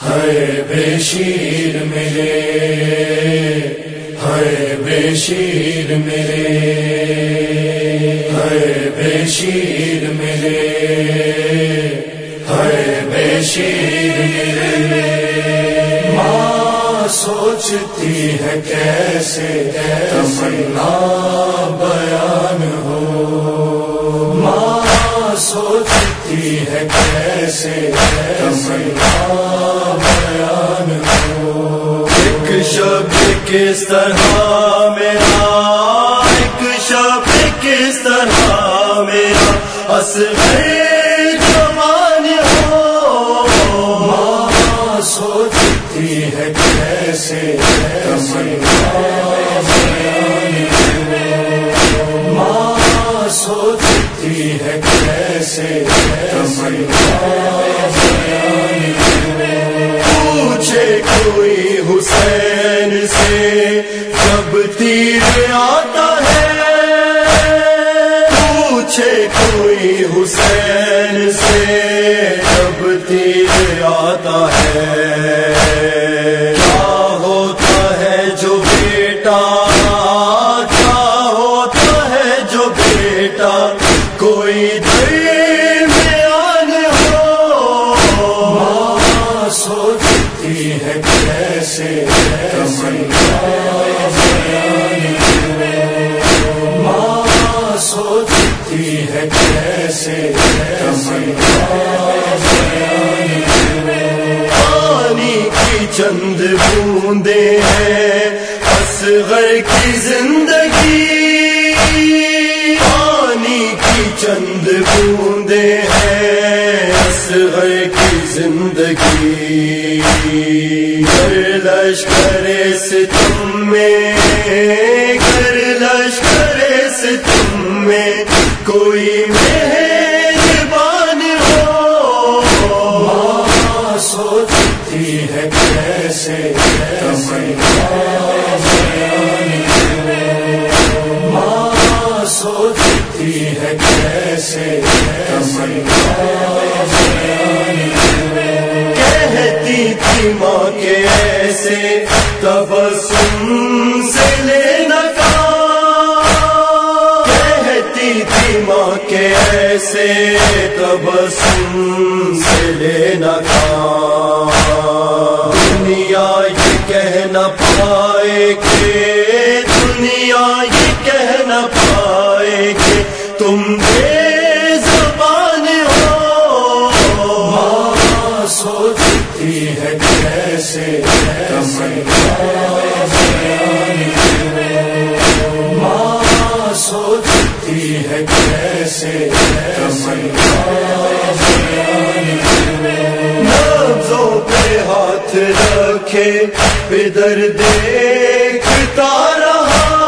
ہے بے شیر میرے، ہے بے شیر میرے، ہے بے شیر میرے، ہے بے شیر میرے۔ ماں سوچتی ہے کیسے تمنا بیان ہو، ماں سوچتی ہے کیسے تمنا بیان ہو۔ ایک شب کس طرح میرا، ایک شب کس طرح میرا اصغر جوان ہو، ماں سوچتی ہے کیسے تمنا بیان ہو، ماں سوچتی ہے کیسے تمنا بیان ہو۔ پوچھے کوئی حسین سے جب تیر آتا ہے، پوچھے کوئی حسین سے جب تیر آتا ہے، کیا ہوتا ہے جو بیٹا، کیا ہوتا ہے جو بیٹا کوئی درمیان ہو، ماں سوچتی ہے کیسے تمنا بیان ہو، ماں سوچتی ہے کیسے تمنا بیان ہو۔ پانی کی چند بوندیں ہیں اصغر کی زندگی، پانی کی چند بوندیں ہیں اصغر کی زندگی، گر لشکر ستم میں، گر لشکر ستم میں کوئی مہربان ہو، ماں سوچتی ہے کیسے تمنا بیان ہو، ماں سوچتی ہے کیسے تمنا بیان ہو۔ کہتی تھی ماں کے ایسے تبسم سے لینا کام، کہتی تھی ماں کے ایسے تبسم سے لینا کام، دنیا یہ کہہ نہ پائے کہ، دنیا یہ کہہ نہ پائے کہ تم بے زبان ہو، ماں سوچتی ہے کیسے تمنا بیان ہو، ماں سوچتی ہے کیسے تمنا بیان ہو۔ نبضوں پہ ہاتھ رکھے پدر دیکھتا رہا،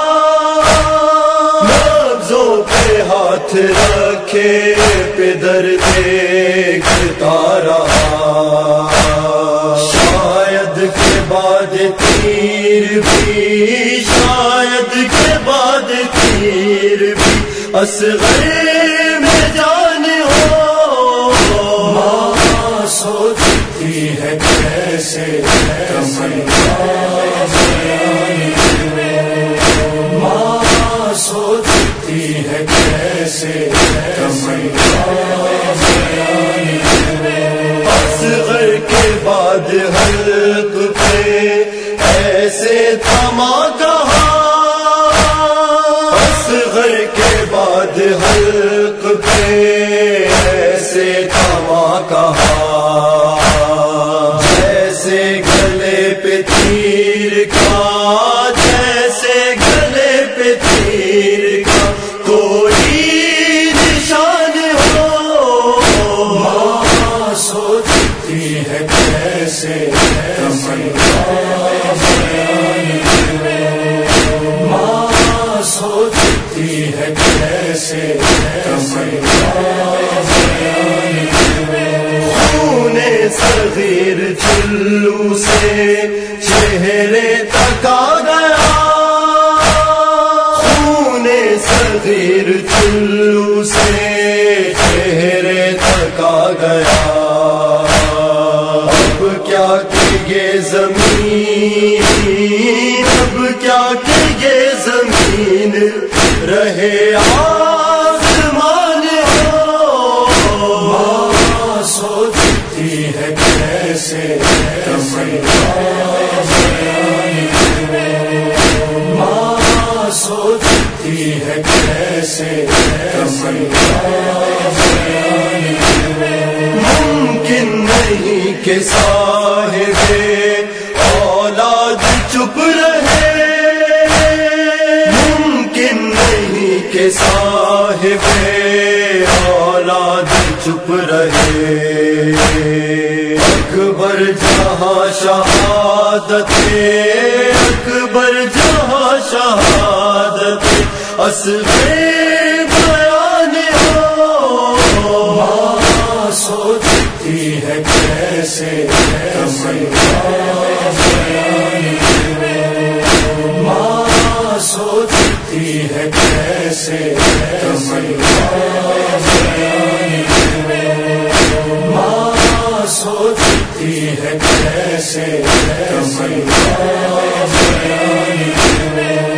نبضوں پہ ہاتھ رکھے پدر دیکھتا رہا، شاید کے بعد تیر بھی، شاید کے بعد تیر بھی اصغر میں جان ہو، ماں سوچتی ہے کیسے تمنا بیان ہو، ماں سوچتی ہے کیسے تمنا بیان ہو۔ اصغر کے بعد حلق پہ ایسے تھما کہا، اصغر کے بعد حلق پہ ایسے تھما کہا، جیسے گلے پہ تیر کا، جیسے گلے پہ تیر کا کوئی نشان ہو، ماں سوچتی ہے کیسے تمنا بیان ہو، ماں سوچتی ہے کیسے تمنا بیان ہو۔ خون صغیر چلو سے چہرے تک آ گیا، خون صغیر چلو سے چہرے تک آ گیا، اب کیا کہ یہ زمین، اب کیا کہ یہ زمین رہے آسمان ہو. ماں سوچتی ہے کیسے ماں سوچتی ہے کیسے ممکن نہیں کہ صاحب اولاد چپ رہے، ممکن نہیں کہ صاحب اولاد چپ رہے. اکبر جہاں شہادت، اکبر جہاں شہادت اصغر بیان ہو. ماں سوچتی ہے کیسے ماں سوچتی ہے کیسے ماں سوچتی ہے کیسے